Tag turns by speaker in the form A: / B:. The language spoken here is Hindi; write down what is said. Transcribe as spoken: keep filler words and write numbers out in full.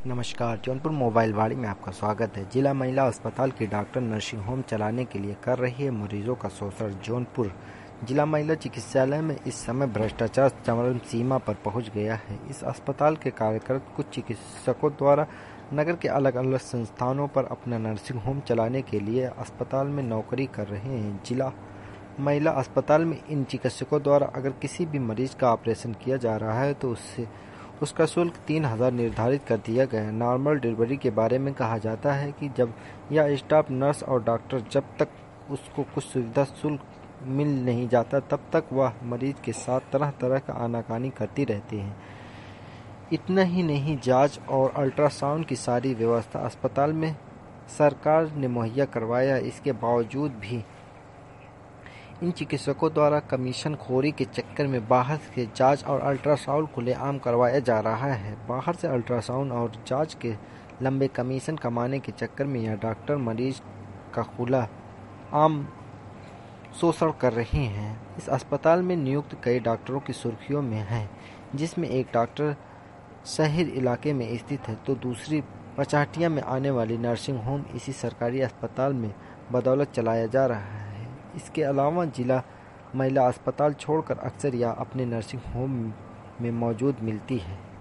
A: नमस्कार। जौनपुर मोबाइल वाड़ी में आपका स्वागत है। जिला महिला अस्पताल की डॉक्टर नर्सिंग होम चलाने के लिए कर रही है मरीजों का शोषण। जौनपुर जिला महिला चिकित्सालय में इस समय भ्रष्टाचार चरम सीमा पर पहुंच गया है। इस अस्पताल के कार्यरत कुछ चिकित्सकों द्वारा नगर के अलग अलग संस्थानों पर अपना नर्सिंग होम चलाने के लिए अस्पताल में नौकरी कर रहे हैं। जिला महिला अस्पताल में इन चिकित्सकों द्वारा अगर किसी भी मरीज का ऑपरेशन किया जा रहा है तो उससे उसका शुल्क तीन हजार निर्धारित कर दिया गया है। नॉर्मल डिलीवरी के बारे में कहा जाता है कि जब यह स्टाफ नर्स और डॉक्टर जब तक उसको कुछ सुविधा शुल्क मिल नहीं जाता तब तक वह मरीज के साथ तरह तरह का आनाकानी करती रहती है। इतना ही नहीं, जांच और अल्ट्रासाउंड की सारी व्यवस्था अस्पताल में सरकार ने मुहैया करवाया। इसके बावजूद भी इन चिकित्सकों द्वारा कमीशन खोरी के चक्कर में बाहर से जांच और अल्ट्रासाउंड खुलेआम करवाया जा रहा है। बाहर से अल्ट्रासाउंड और जांच के लंबे कमीशन कमाने के चक्कर में यह डॉक्टर मरीज का खुला आम शोषण कर रहे हैं। इस अस्पताल में नियुक्त कई डॉक्टरों की सुर्खियों में हैं, जिसमें एक डॉक्टर शहर इलाके में स्थित है तो दूसरी पचाटिया में आने वाली नर्सिंग होम इसी सरकारी अस्पताल में बदौलत चलाया जा रहा है। इसके अलावा जिला महिला अस्पताल छोड़कर अक्सर यह अपने नर्सिंग होम में मौजूद मिलती है।